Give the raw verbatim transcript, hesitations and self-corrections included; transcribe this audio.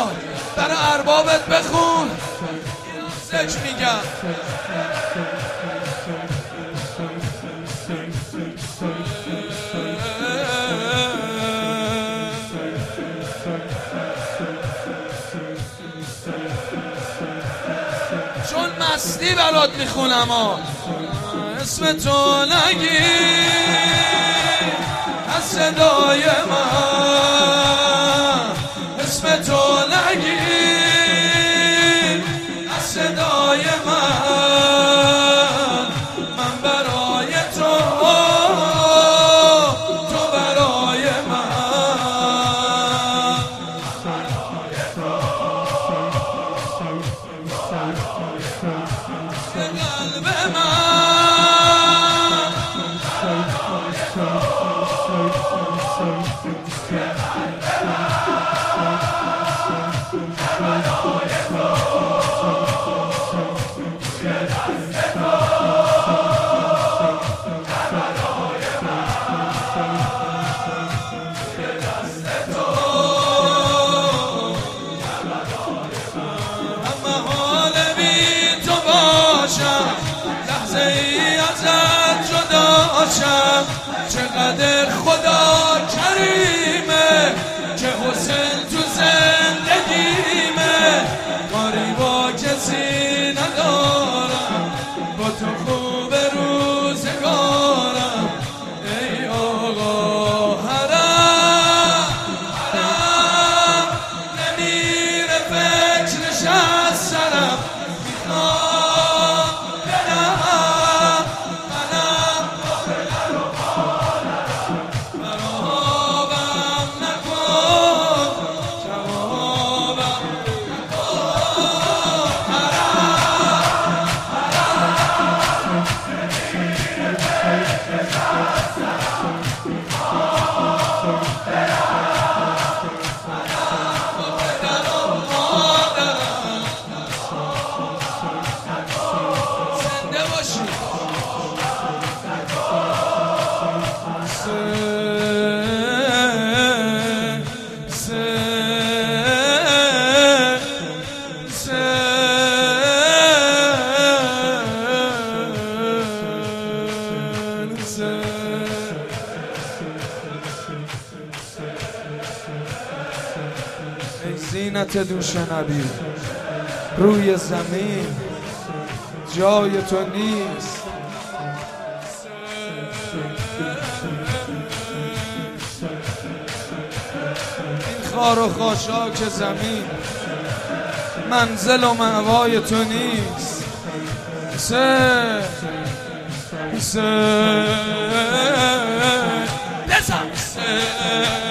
میاد برای اربابت بخون ذکر میگم چون مستی برات میخونم ها اسم تو نگی از صدای من اسم تو نگی از صدای من من برای تو تو برای من قلب لحظه ای ازت جدا شم چقدر خدا کریمه که حسین تو زندگیمه کاری با کسی ندارم با تو خوب روزگارم ای آقا حرم حرم نمیره فکرش از سرم ای زینت دوش نبی روی زمین جای تو نیست این خار و خاشاک زمین منزل و مأوای تو نیست سه سه سه